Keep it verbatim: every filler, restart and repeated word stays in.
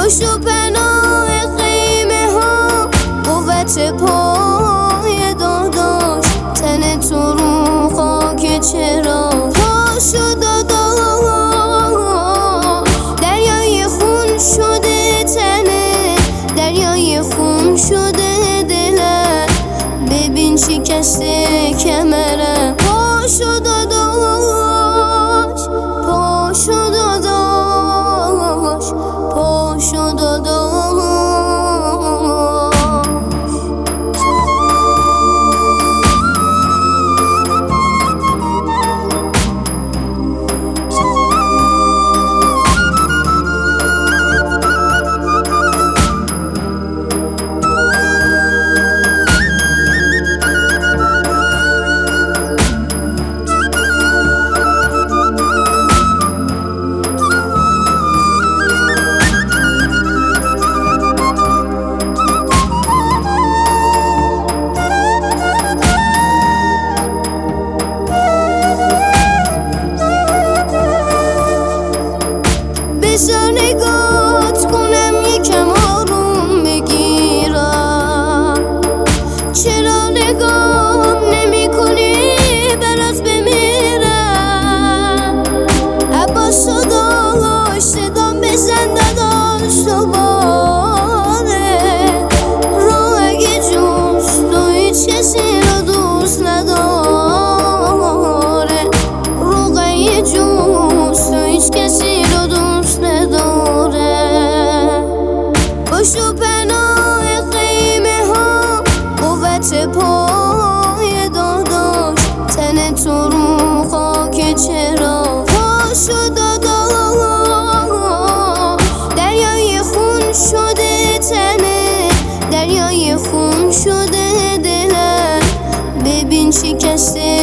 پشت و پناه خیمه ها، قوت پای داداش، تن تو رو خاک چرا پاش و داداش. دریای خون شده تنه، دریای خون شده دلم، ببین شکسته کمرم، پاش و داداش، پاش و داداش، پاش و داداش. بذار نگات کنم یکم آروم بگیرم، چرا نگام نمی کنی برات بمیرم. عباس داداش صدام بزن داداش دوباره، رو اگه جوست تو هیچ کسی رو دوست نداره، رو اگه جوست تو هیچ کسی رو دوست نداره. پشت و پناه خیمه ها، قوت پای داداش، تن تو رو خاک چرا پاش و داداش. دریای خون شده تنه، دریای خون شده دلم، ببین شکسته